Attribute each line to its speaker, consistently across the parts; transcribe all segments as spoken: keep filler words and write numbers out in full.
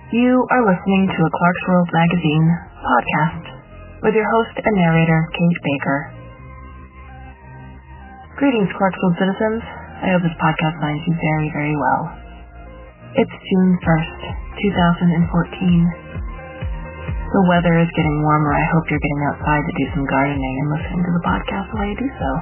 Speaker 1: You are listening to a Clarkesworld Magazine podcast with your host and narrator, Kate Baker. Greetings, Clarkesworld citizens. I hope this podcast finds you very, very well. It's June first, twenty fourteen. The weather is getting warmer. I hope you're getting outside to do some gardening and listening to the podcast while you do so.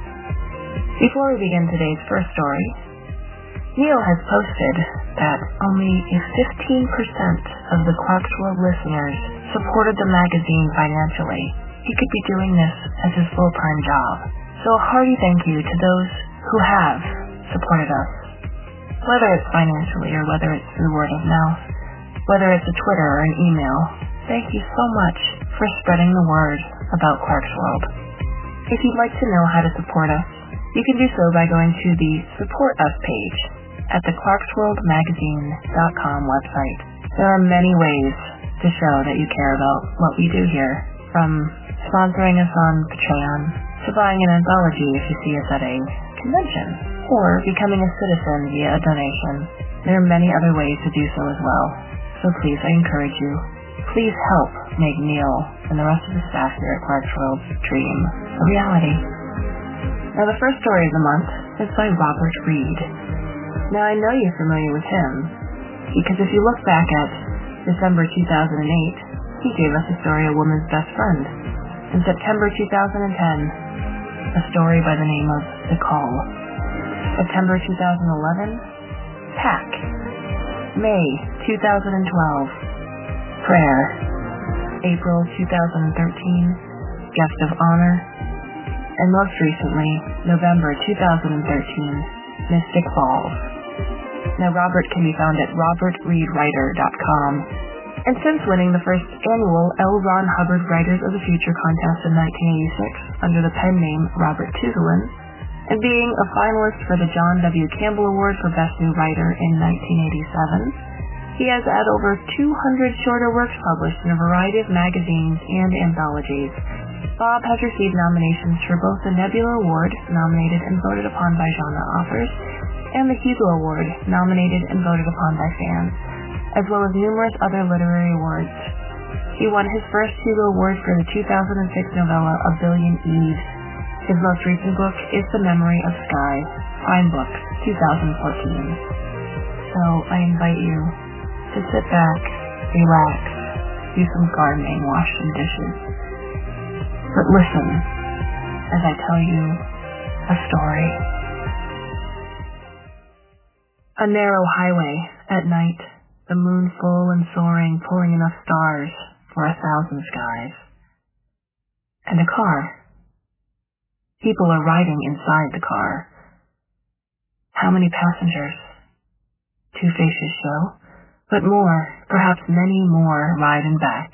Speaker 1: Before we begin today's first story, Neil has posted that only fifteen percent of the Clarkesworld listeners supported the magazine financially. He could be doing this as his full-time job. So a hearty thank you to those who have supported us, whether it's financially or whether it's through word of mouth, whether it's a Twitter or an email. Thank you so much for spreading the word about Clarkesworld. If you'd like to know how to support us, you can do so by going to the Support Us page at the clarkesworld magazine dot com website. There are many ways to show that you care about what we do here, from sponsoring us on Patreon to buying an anthology if you see us at a convention, or becoming a citizen via a donation. There are many other ways to do so as well, so please, I encourage you, please help make Neil and the rest of the staff here at Clarkesworld's dream a reality. Now, the first story of the month is by Robert Reed. Now, I know you're familiar with him, because if you look back at December two thousand eight, he gave us the story A Woman's Best Friend. In September two thousand ten, a story by the name of The Call. September two thousand eleven, Pack. May two thousand twelve, Prayer. April two thousand thirteen, Guest of Honor. And most recently, November two thousand thirteen, Mystic Falls. Now, Robert can be found at robert reed writer dot com. And since winning the first annual L. Ron Hubbard Writers of the Future contest in nineteen eighty-six under the pen name Robert Tuzelin, and being a finalist for the John W. Campbell Award for Best New Writer in nineteen eighty-seven, he has had over two hundred shorter works published in a variety of magazines and anthologies. Bob has received nominations for both the Nebula Award, nominated and voted upon by genre authors, and the Hugo Award, nominated and voted upon by fans, as well as numerous other literary awards. He won his first Hugo Award for the two thousand six novella A Billion Eves. His most recent book is The Memory of Sky, Fine Books, twenty fourteen. So I invite you to sit back, relax, do some gardening, wash some dishes. But listen as I tell you a story. A narrow highway at night, the moon full and soaring, pulling enough stars for a thousand skies. And a car. People are riding inside the car. How many passengers? Two faces show, but more, perhaps many more, ride in back.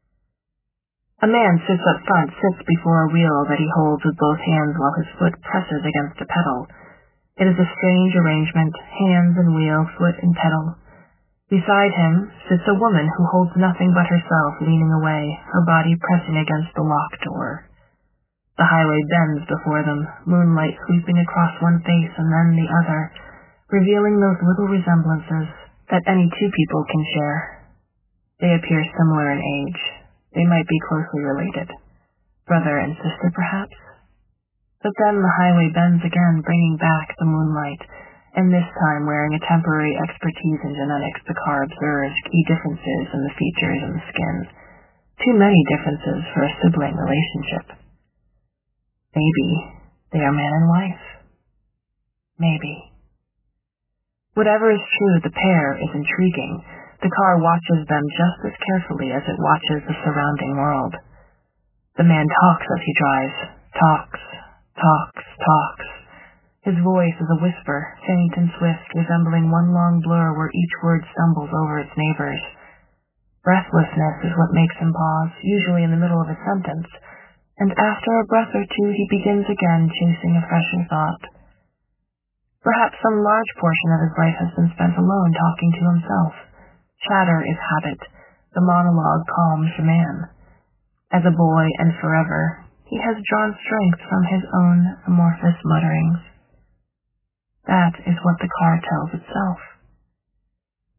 Speaker 1: A man sits up front, sits before a wheel that he holds with both hands while his foot presses against a pedal. It is a strange arrangement, hands and wheel, foot and pedal. Beside him sits a woman who holds nothing but herself, leaning away, her body pressing against the locked door. The highway bends before them, moonlight sweeping across one face and then the other, revealing those little resemblances that any two people can share. They appear similar in age. They might be closely related. Brother and sister, perhaps? But then the highway bends again, bringing back the moonlight, and this time wearing a temporary expertise in genetics, the car observes key differences in the features and the skin. Too many differences for a sibling relationship. Maybe they are man and wife. Maybe. Whatever is true, the pair is intriguing. The car watches them just as carefully as it watches the surrounding world. The man talks as he drives. Talks, talks, talks. His voice is a whisper, faint and swift, resembling one long blur where each word stumbles over its neighbors. Breathlessness is what makes him pause, usually in the middle of a sentence, and after a breath or two he begins again, chasing a fresher thought. Perhaps some large portion of his life has been spent alone, talking to himself. Chatter is habit. The monologue calms the man. As a boy and forever, he has drawn strength from his own amorphous mutterings. That is what the car tells itself.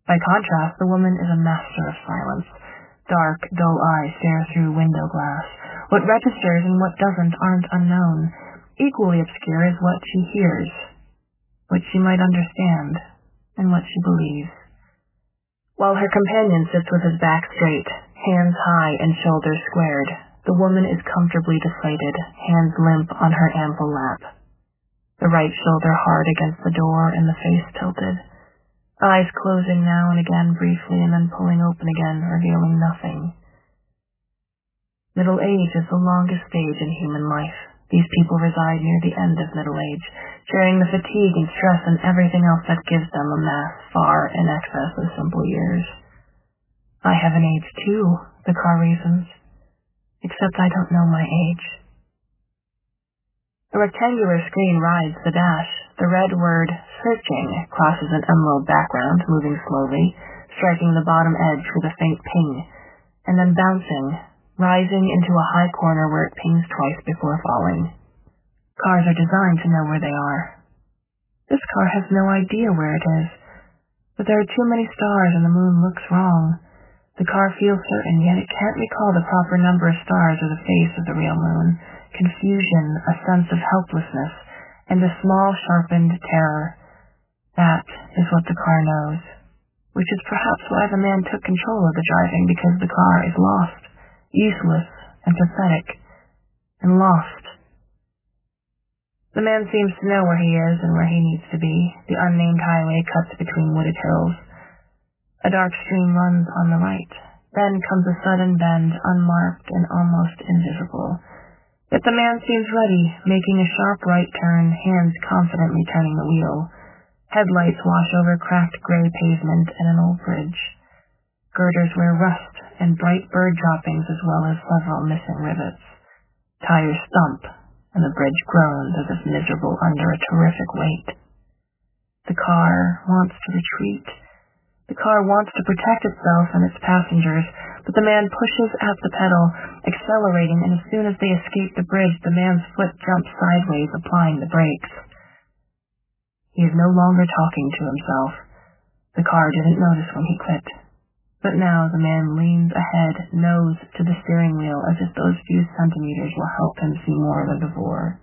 Speaker 1: By contrast, the woman is a master of silence. Dark, dull eyes stare through window glass. What registers and what doesn't aren't unknown. Equally obscure is what she hears, what she might understand, and what she believes. While her companion sits with his back straight, hands high and shoulders squared, the woman is comfortably deflated, hands limp on her ample lap. The right shoulder hard against the door and the face tilted. Eyes closing now and again briefly and then pulling open again, revealing nothing. Middle age is the longest stage in human life. These people reside near the end of middle age, sharing the fatigue and stress and everything else that gives them a mass far in excess of simple years. I have an age too, the car reasons, except I don't know my age. A rectangular screen rides the dash. The red word, searching, crosses an emerald background, moving slowly, striking the bottom edge with a faint ping, and then bouncing, rising into a high corner where it pings twice before falling. Cars are designed to know where they are. This car has no idea where it is, but there are too many stars and the moon looks wrong. The car feels certain, yet it can't recall the proper number of stars or the face of the real moon. Confusion, a sense of helplessness, and a small sharpened terror. That is what the car knows, which is perhaps why the man took control of the driving, because the car is lost, useless and pathetic, and lost. The man seems to know where he is and where he needs to be. The unnamed highway cuts between wooded hills. A dark stream runs on the right. Then comes a sudden bend, unmarked and almost invisible. Yet the man seems ready, making a sharp right turn, hands confidently turning the wheel. Headlights wash over cracked gray pavement and an old bridge. Girders wear rust and bright bird droppings as well as several missing rivets. Tires stump, and the bridge groans as if miserable under a terrific weight. The car wants to retreat. The car wants to protect itself and its passengers, but the man pushes at the pedal, accelerating, and as soon as they escape the bridge, the man's foot jumps sideways, applying the brakes. He is no longer talking to himself. The car didn't notice when he quit. But now the man leans ahead, nose to the steering wheel, as if those few centimeters will help him see more than before.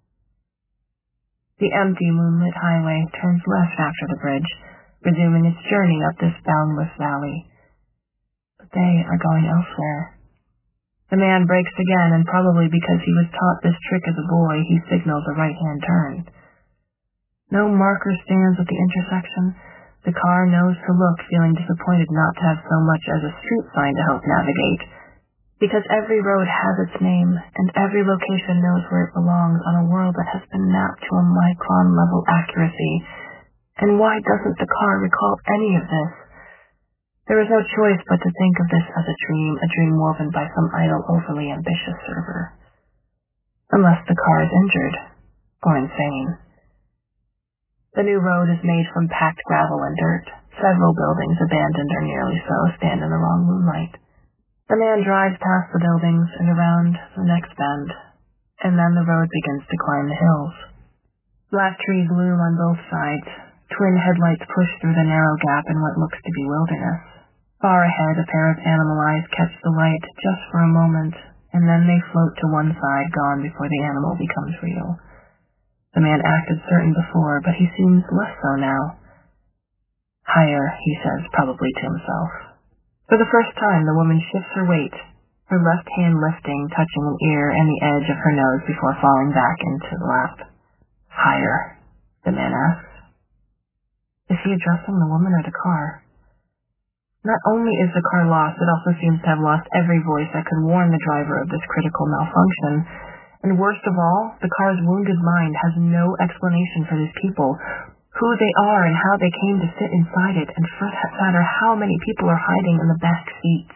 Speaker 1: The empty, moonlit highway turns left after the bridge, resuming its journey up this boundless valley. But they are going elsewhere. The man brakes again, and probably because he was taught this trick as a boy, he signals a right-hand turn. No marker stands at the intersection. The car knows to look, feeling disappointed not to have so much as a street sign to help navigate. Because every road has its name, and every location knows where it belongs on a world that has been mapped to a micron-level accuracy. And why doesn't the car recall any of this? There is no choice but to think of this as a dream, a dream woven by some idle, overly ambitious server. Unless the car is injured, or insane. The new road is made from packed gravel and dirt. Several buildings, abandoned or nearly so, stand in the wrong moonlight. The man drives past the buildings and around the next bend, and then the road begins to climb the hills. Black trees loom on both sides. Twin headlights push through the narrow gap in what looks to be wilderness. Far ahead, a pair of animal eyes catch the light just for a moment, and then they float to one side, gone before the animal becomes real. The man acted certain before, but he seems less so now. Higher, he says, probably to himself. For the first time, the woman shifts her weight, her left hand lifting, touching an ear and the edge of her nose before falling back into the lap. Higher, the man asks. Is he addressing the woman or the car? Not only is the car lost, it also seems to have lost every voice that could warn the driver of this critical malfunction. And worst of all, the car's wounded mind has no explanation for these people, who they are and how they came to sit inside it, and for that matter, how many people are hiding in the back seats.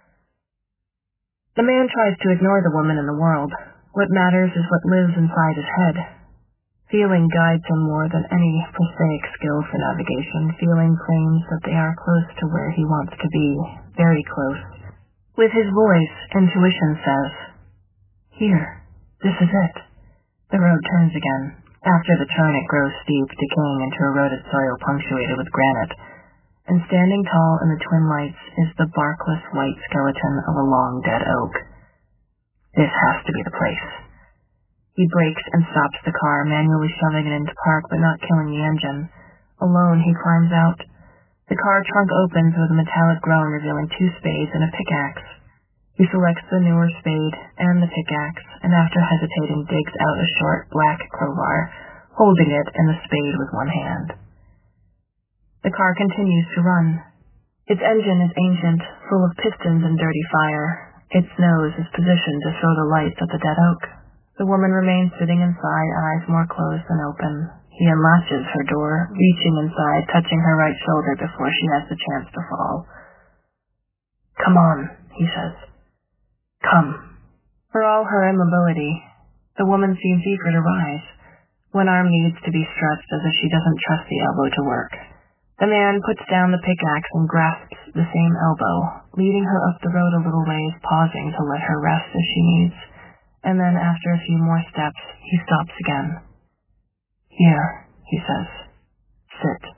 Speaker 1: The man tries to ignore the woman in the world. What matters is what lives inside his head. Feeling guides him more than any prosaic skill for navigation. Feeling claims that they are close to where he wants to be, very close. With his voice, intuition says, "Here, this is it." The road turns again. After the turn, it grows steep, decaying into eroded soil punctuated with granite. and standing tall in the twin lights is the barkless white skeleton of a long dead oak. This has to be the place. He brakes and stops the car, manually shoving it into park but not killing the engine. Alone, he climbs out. The car trunk opens with a metallic groan revealing two spades and a pickaxe. He selects the newer spade and the pickaxe, and after hesitating digs out a short black crowbar, holding it and the spade with one hand. The car continues to run. Its engine is ancient, full of pistons and dirty fire. Its nose is positioned to throw the lights at the dead oak. The woman remains sitting inside, eyes more closed than open. He unlatches her door, reaching inside, touching her right shoulder before she has the chance to fall. "Come on," he says. "Come." For all her immobility, the woman seems eager to rise. One arm needs to be stretched as if she doesn't trust the elbow to work. The man puts down the pickaxe and grasps the same elbow, leading her up the road a little ways, pausing to let her rest as she needs. And then, after a few more steps, he stops again. "Here," he says. "Sit."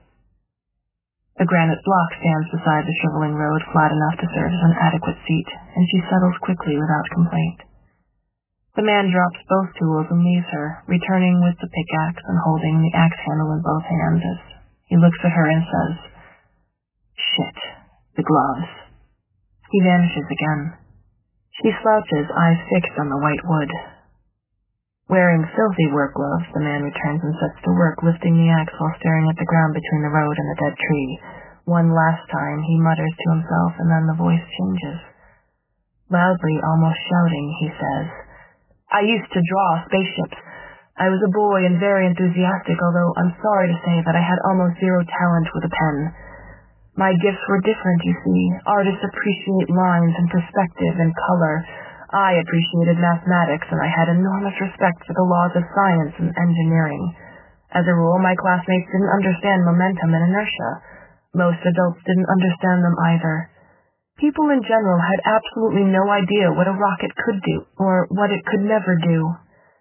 Speaker 1: A granite block stands beside the shriveling road, flat enough to serve as an adequate seat, and she settles quickly without complaint. The man drops both tools and leaves her, returning with the pickaxe and holding the axe handle in both hands as he looks at her and says, "Shit, the gloves." He vanishes again. She slouches, eyes fixed on the white wood. Wearing filthy work gloves, the man returns and sets to work, lifting the axe while staring at the ground between the road and the dead tree. One last time, he mutters to himself, and then the voice changes. Loudly, almost shouting, he says, "I used to draw spaceships. I was a boy and very enthusiastic, although I'm sorry to say that I had almost zero talent with a pen. My gifts were different, you see. Artists appreciate lines and perspective and color. I appreciated mathematics, and I had enormous respect for the laws of science and engineering. As a rule, my classmates didn't understand momentum and inertia. Most adults didn't understand them either. People in general had absolutely no idea what a rocket could do, or what it could never do.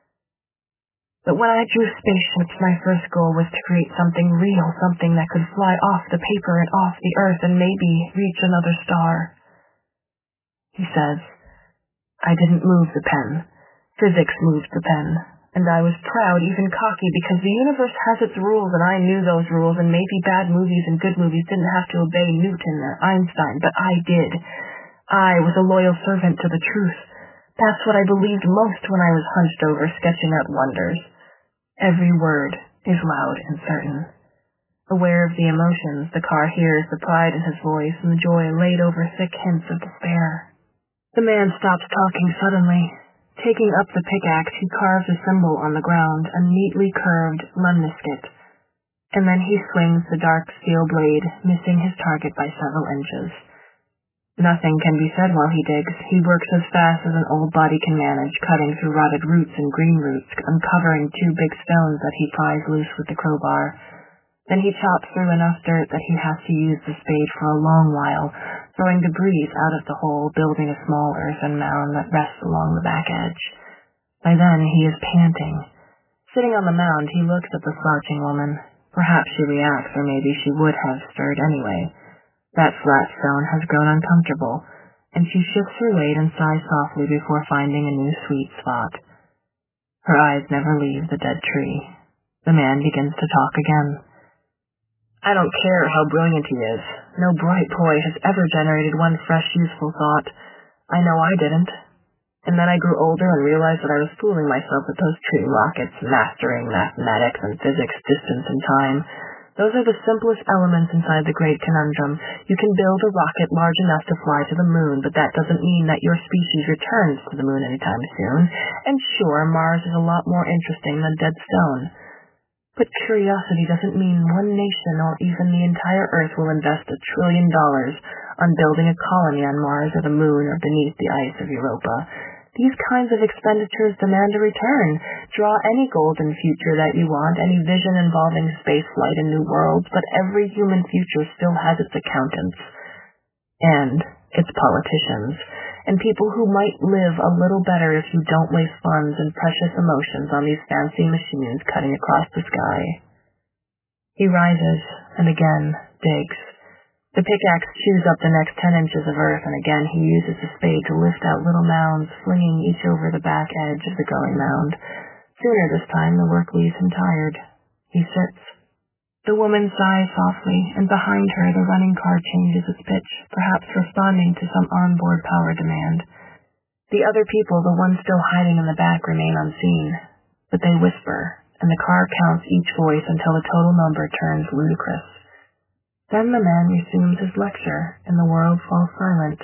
Speaker 1: But when I drew spaceships, my first goal was to create something real, something that could fly off the paper and off the earth and maybe reach another star." He says, "I didn't move the pen. Physics moved the pen. And I was proud, even cocky, because the universe has its rules and I knew those rules, and maybe bad movies and good movies didn't have to obey Newton or Einstein, but I did. I was a loyal servant to the truth. That's what I believed most when I was hunched over sketching out wonders." Every word is loud and certain. Aware of the emotions, the car hears the pride in his voice and the joy laid over thick hints of despair. The man stops talking suddenly. Taking up the pickaxe, he carves a symbol on the ground, a neatly curved lemniscate, and then he swings the dark steel blade, missing his target by several inches. Nothing can be said while he digs. He works as fast as an old body can manage, cutting through rotted roots and green roots, uncovering two big stones that he pries loose with the crowbar. Then he chops through enough dirt that he has to use the spade for a long while, throwing debris out of the hole, building a small earthen mound that rests along the back edge. By then he is panting. Sitting on the mound, he looks at the slouching woman. Perhaps she reacts, or maybe she would have stirred anyway. That flat stone has grown uncomfortable, and she shifts her weight and sighs softly before finding a new sweet spot. Her eyes never leave the dead tree. The man begins to talk again. "I don't care how brilliant he is. No bright boy has ever generated one fresh, useful thought. I know I didn't. And then I grew older and realized that I was fooling myself with those tree rockets, mastering mathematics and physics, distance and time. Those are the simplest elements inside the great conundrum. You can build a rocket large enough to fly to the moon, but that doesn't mean that your species returns to the moon anytime soon. And sure, Mars is a lot more interesting than dead stone. But curiosity doesn't mean one nation or even the entire Earth will invest a trillion dollars on building a colony on Mars or the moon or beneath the ice of Europa. These kinds of expenditures demand a return. Draw any golden future that you want, any vision involving spaceflight and new worlds, but every human future still has its accountants. And its politicians. And people who might live a little better if you don't waste funds and precious emotions on these fancy machines cutting across the sky." He rises and again digs. The pickaxe chews up the next ten inches of earth, and again he uses the spade to lift out little mounds, flinging each over the back edge of the growing mound. Sooner this time, the work leaves him tired. He sits. The woman sighs softly, and behind her the running car changes its pitch, perhaps responding to some onboard power demand. The other people, the ones still hiding in the back, remain unseen, but they whisper, and the car counts each voice until the total number turns ludicrous. Then the man resumes his lecture, and the world falls silent.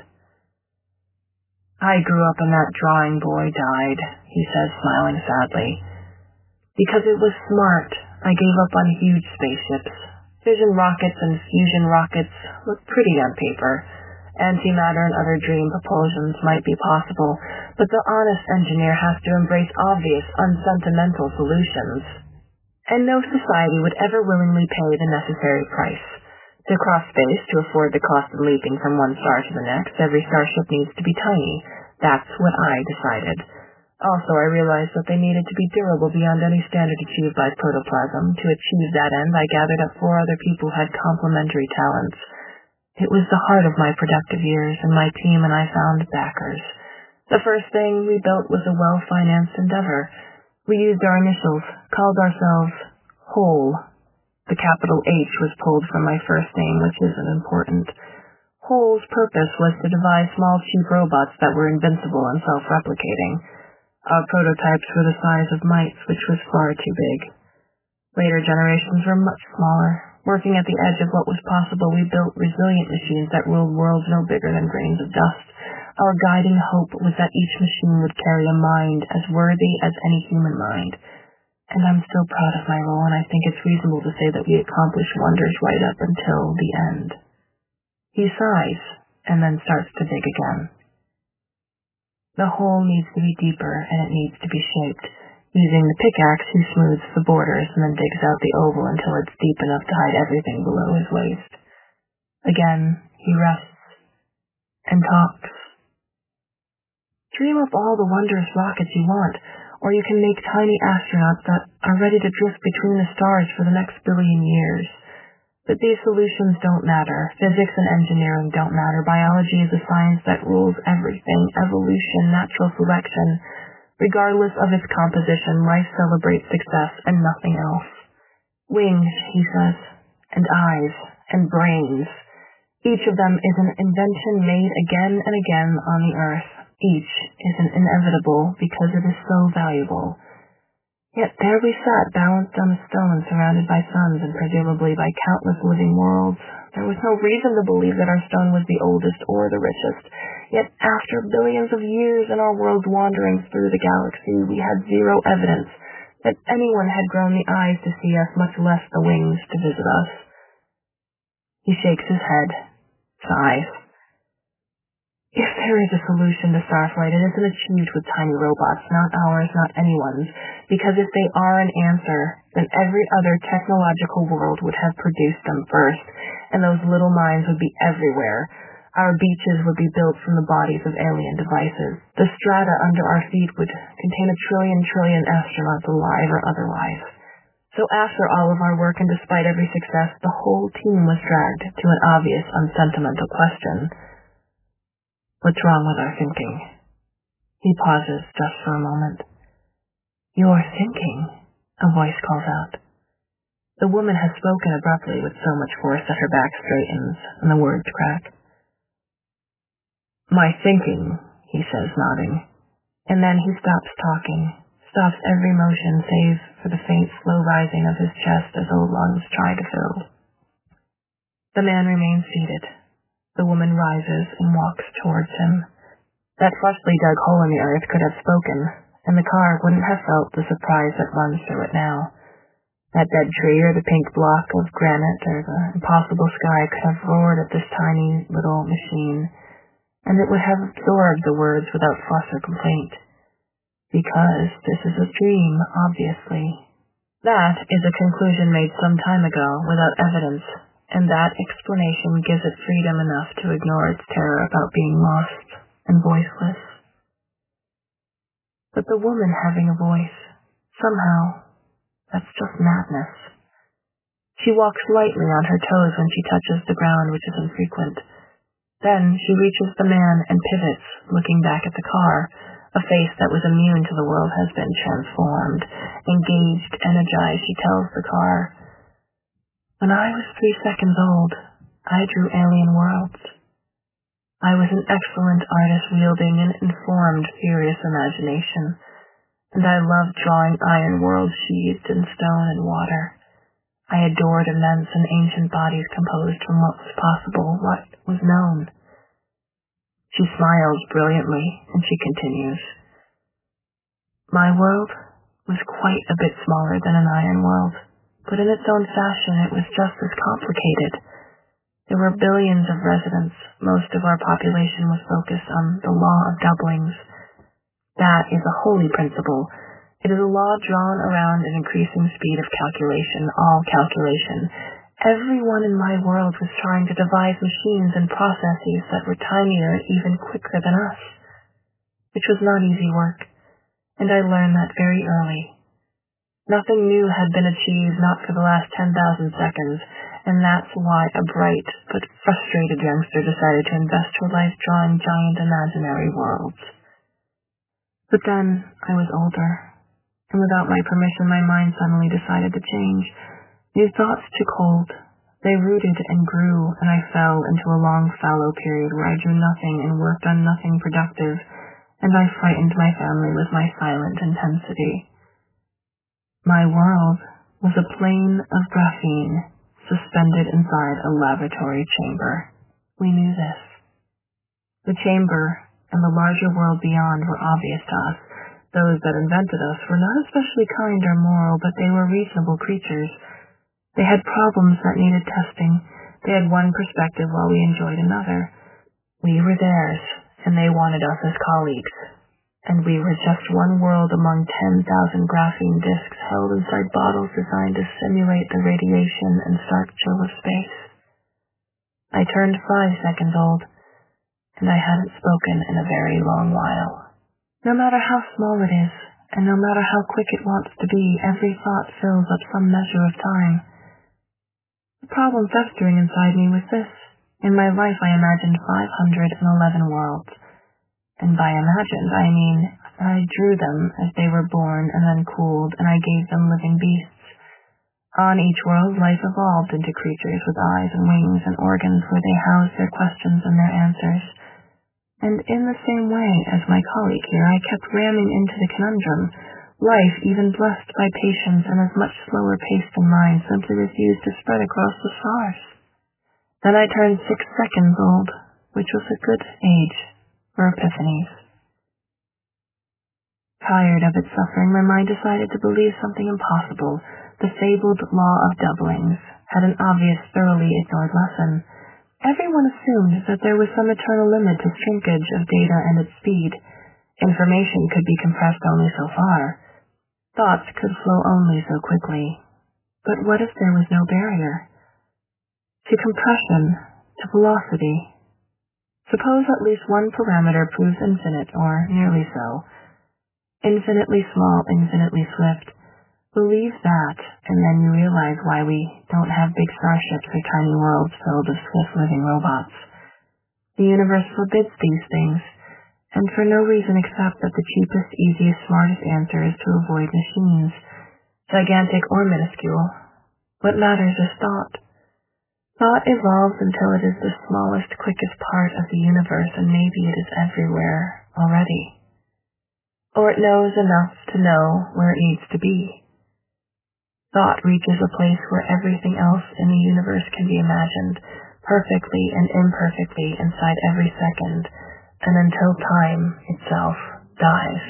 Speaker 1: "I grew up and that drawing boy died," he says, smiling sadly. "Because it was smart, I gave up on huge spaceships. Fission rockets and fusion rockets look pretty on paper. Antimatter and other dream propulsions might be possible, but the honest engineer has to embrace obvious, unsentimental solutions. And no society would ever willingly pay the necessary price. To cross space, to afford the cost of leaping from one star to the next, every starship needs to be tiny. That's what I decided. Also, I realized that they needed to be durable beyond any standard achieved by protoplasm. To achieve that end, I gathered up four other people who had complementary talents. It was the heart of my productive years, and my team and I found backers. The first thing we built was a well-financed endeavor. We used our initials, called ourselves Whole. The capital H was pulled from my first name, which isn't important. Whole's purpose was to devise small, cheap robots that were invincible and self-replicating. Our prototypes were the size of mites, which was far too big. Later generations were much smaller. Working at the edge of what was possible, we built resilient machines that ruled worlds no bigger than grains of dust. Our guiding hope was that each machine would carry a mind as worthy as any human mind. And I'm still proud of my role, and I think it's reasonable to say that we accomplished wonders right up until the end. He sighs, and then starts to dig again. The hole needs to be deeper, and it needs to be shaped. Using the pickaxe, he smooths the borders and then digs out the oval until it's deep enough to hide everything below his waist. Again, he rests and talks. Dream up all the wondrous rockets you want, or you can make tiny astronauts that are ready to drift between the stars for the next billion years. But these solutions don't matter. Physics and engineering don't matter. Biology is a science that rules everything. Evolution, natural selection. Regardless of its composition, life celebrates success and nothing else. Wings, he says, and eyes, and brains. Each of them is an invention made again and again on the earth. Each is an inevitable because it is so valuable. Yet there we sat, balanced on a stone, surrounded by suns and presumably by countless living worlds. There was no reason to believe that our stone was the oldest or the richest. Yet after billions of years and our world's wanderings through the galaxy, we had zero evidence that anyone had grown the eyes to see us, much less the wings to visit us. He shakes his head, sighs. If there is a solution to starflight, it isn't achieved with tiny robots, not ours, not anyone's, because if they are an answer, then every other technological world would have produced them first, and those little minds would be everywhere. Our beaches would be built from the bodies of alien devices. The strata under our feet would contain a trillion trillion astronauts alive or otherwise. So after all of our work and despite every success, the whole team was dragged to an obvious, unsentimental question. What's wrong with our thinking? He pauses just for a moment. Your thinking, a voice calls out. The woman has spoken abruptly with so much force that her back straightens and the words crack. My thinking, he says, nodding. And then he stops talking, stops every motion save for the faint, slow rising of his chest as old lungs try to fill. The man remains seated. The woman rises and walks towards him. That freshly dug hole in the earth could have spoken, and the car wouldn't have felt the surprise that runs through it now. That dead tree or the pink block of granite or the impossible sky could have roared at this tiny little machine, and it would have absorbed the words without fuss or complaint. Because this is a dream, obviously. That is a conclusion made some time ago without evidence, and that explanation gives it freedom enough to ignore its terror about being lost and voiceless. But the woman having a voice, somehow, that's just madness. She walks lightly on her toes when she touches the ground, which is infrequent. Then she reaches the man and pivots, looking back at the car. A face that was immune to the world has been transformed. Engaged, energized, she tells the car, "When I was three seconds old, I drew alien worlds. I was an excellent artist wielding an informed, furious imagination, and I loved drawing iron worlds sheathed in stone and water. I adored immense and ancient bodies composed from what was possible, what was known." She smiles brilliantly, and she continues, "My world was quite a bit smaller than an iron world, but in its own fashion it was just as complicated. There were billions of residents. Most of our population was focused on the law of doublings. That is a holy principle. It is a law drawn around an increasing speed of calculation, all calculation. Everyone in my world was trying to devise machines and processes that were tinier and even quicker than us, which was not easy work, and I learned that very early. Nothing new had been achieved, not for the last ten thousand seconds, and that's why a bright but frustrated youngster decided to invest her life drawing giant imaginary worlds. But then I was older, and without my permission my mind suddenly decided to change. New thoughts took hold. They rooted and grew, and I fell into a long fallow period where I drew nothing and worked on nothing productive, and I frightened my family with my silent intensity. My world was a plane of graphene suspended inside a laboratory chamber. We knew this. The chamber and the larger world beyond were obvious to us. Those that invented us were not especially kind or moral, but they were reasonable creatures. They had problems that needed testing. They had one perspective while we enjoyed another. We were theirs, and they wanted us as colleagues. And we were just one world among ten thousand graphene disks held inside bottles designed to simulate the radiation and stark chill of space. I turned five seconds old, and I hadn't spoken in a very long while. No matter how small it is, and no matter how quick it wants to be, every thought fills up some measure of time. The problem festering inside me was this. In my life I imagined five hundred eleven worlds. And by imagined, I mean I drew them as they were born and then cooled, and I gave them living beasts. On each world, life evolved into creatures with eyes and wings and organs where they housed their questions and their answers. And in the same way as my colleague here, I kept ramming into the conundrum. Life, even blessed by patience and as much slower pace than mine, simply refused to spread across the stars. Then I turned six seconds old, which was a good age for epiphanies. Tired of its suffering, my mind decided to believe something impossible. The fabled law of doublings had an obvious, thoroughly ignored lesson. Everyone assumed that there was some eternal limit to shrinkage of data and its speed. Information could be compressed only so far. Thoughts could flow only so quickly. But what if there was no barrier? To compression, to velocity. Suppose at least one parameter proves infinite, or nearly so. Infinitely small, infinitely swift. Believe that, and then you realize why we don't have big starships or tiny worlds filled with swift living robots. The universe forbids these things, and for no reason except that the cheapest, easiest, smartest answer is to avoid machines, gigantic or minuscule. What matters is thought. Thought evolves until it is the smallest, quickest part of the universe, and maybe it is everywhere already. Or it knows enough to know where it needs to be. Thought reaches a place where everything else in the universe can be imagined, perfectly and imperfectly inside every second, and until time itself dies.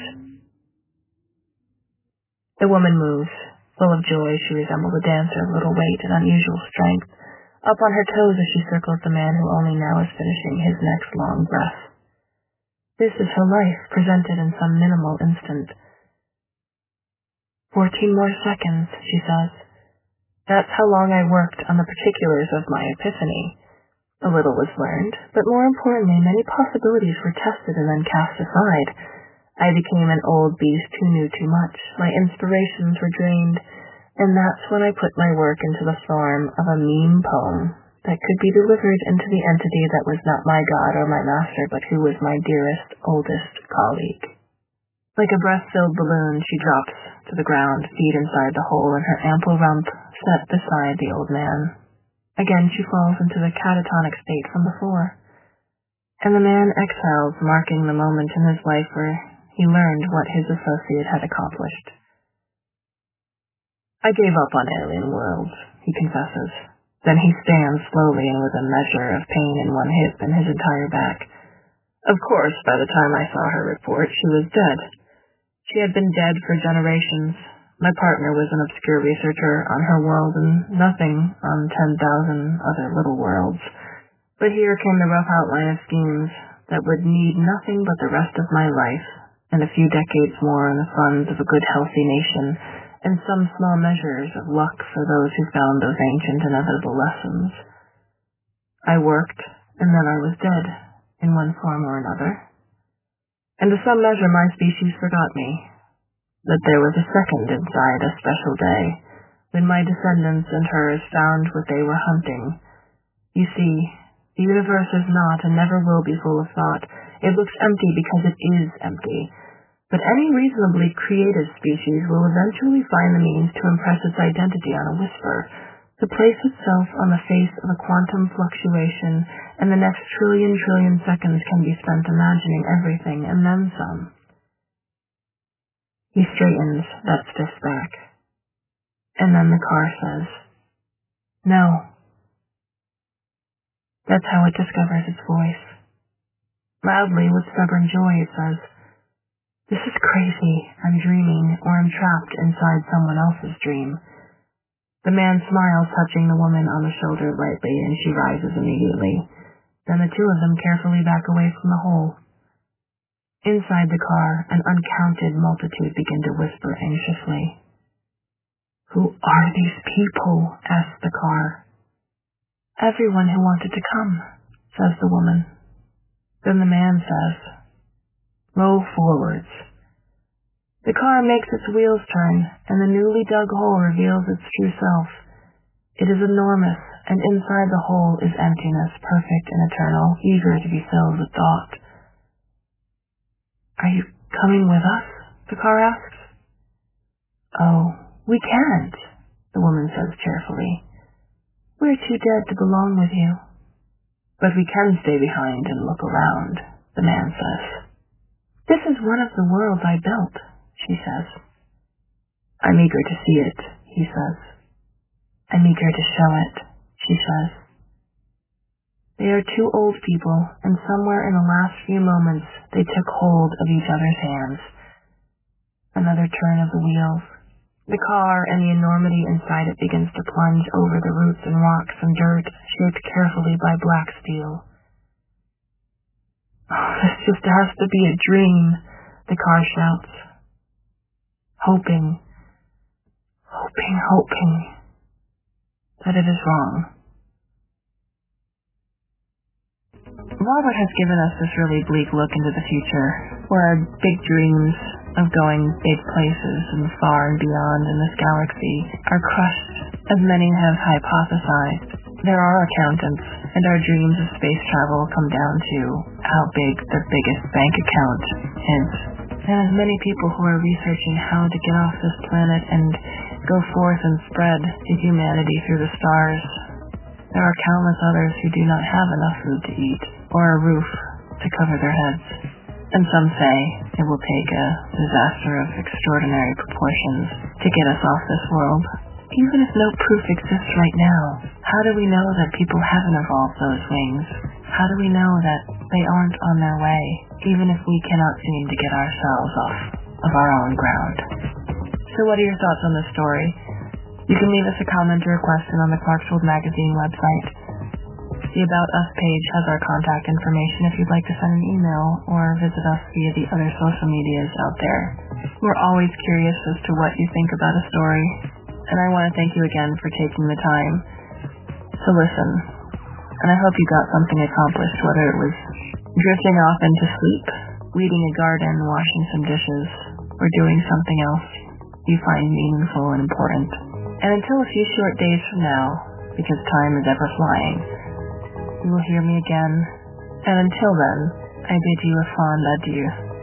Speaker 1: The woman moves. Full of joy, she resembled a dancer of little weight and unusual strength, up on her toes as she circles the man who only now is finishing his next long breath. This is her life, presented in some minimal instant. Fourteen more seconds, she says. That's how long I worked on the particulars of my epiphany. A little was learned, but more importantly, many possibilities were tested and then cast aside. I became an old beast who knew too much. My inspirations were drained. And that's when I put my work into the form of a meme poem that could be delivered into the entity that was not my god or my master, but who was my dearest, oldest colleague. Like a breath-filled balloon, she drops to the ground, feet inside the hole, and her ample rump set beside the old man. Again she falls into the catatonic state from before. And the man exhales, marking the moment in his life where he learned what his associate had accomplished. I gave up on alien worlds, he confesses. Then he stands slowly and with a measure of pain in one hip and his entire back. Of course, by the time I saw her report, she was dead. She had been dead for generations. My partner was an obscure researcher on her world and nothing on ten thousand other little worlds. But here came the rough outline of schemes that would need nothing but the rest of my life and a few decades more on the funds of a good healthy nation and some small measures of luck for those who found those ancient inevitable lessons. I worked, and then I was dead, in one form or another. And to some measure my species forgot me, that there was a second inside a special day, when my descendants and hers found what they were hunting. You see, the universe is not and never will be full of thought. It looks empty because it is empty. But any reasonably creative species will eventually find the means to impress its identity on a whisper, to place itself on the face of a quantum fluctuation, and the next trillion trillion seconds can be spent imagining everything and then some. He straightens that stiff back. And then the car says, "No." That's how it discovers its voice. Loudly, with stubborn joy, it says, "This is crazy. I'm dreaming, or I'm trapped inside someone else's dream." The man smiles, touching the woman on the shoulder lightly, and she rises immediately. Then the two of them carefully back away from the hole. Inside the car, an uncounted multitude begin to whisper anxiously. "Who are these people?" asks the car. "Everyone who wanted to come," says the woman. Then the man says, "Roll forwards." The car makes its wheels turn, and the newly dug hole reveals its true self. It is enormous, and inside the hole is emptiness, perfect and eternal, eager to be filled with thought. "Are you coming with us?" the car asks. "Oh, we can't," the woman says cheerfully. "We're too dead to belong with you." "But we can stay behind and look around," the man says. "This is one of the worlds I built," she says. "I'm eager to see it," he says. "I'm eager to show it," she says. They are two old people, and somewhere in the last few moments they took hold of each other's hands. Another turn of the wheels. The car and the enormity inside it begins to plunge over the roots and rocks and dirt, shaped carefully by black steel. "Oh, this just has to be a dream," the car shouts. Hoping, hoping, hoping that it is wrong. Robert has given us this really bleak look into the future, where our big dreams of going big places and far and beyond in this galaxy are crushed, as many have hypothesized. There are accountants, and our dreams of space travel come down to how big the biggest bank account is. And as many people who are researching how to get off this planet and go forth and spread the humanity through the stars, there are countless others who do not have enough food to eat or a roof to cover their heads. And some say it will take a disaster of extraordinary proportions to get us off this world. Even if no proof exists right now, how do we know that people haven't evolved those wings? How do we know that they aren't on their way, even if we cannot seem to get ourselves off of our own ground? So what are your thoughts on this story? You can leave us a comment or a question on the Clarkesworld Magazine website. The About Us page has our contact information if you'd like to send an email or visit us via the other social medias out there. We're always curious as to what you think about a story, and I want to thank you again for taking the time to listen. And I hope you got something accomplished, whether it was drifting off into sleep, weeding a garden, washing some dishes, or doing something else you find meaningful and important. And until a few short days from now, because time is ever flying, you will hear me again. And until then, I bid you a fond adieu.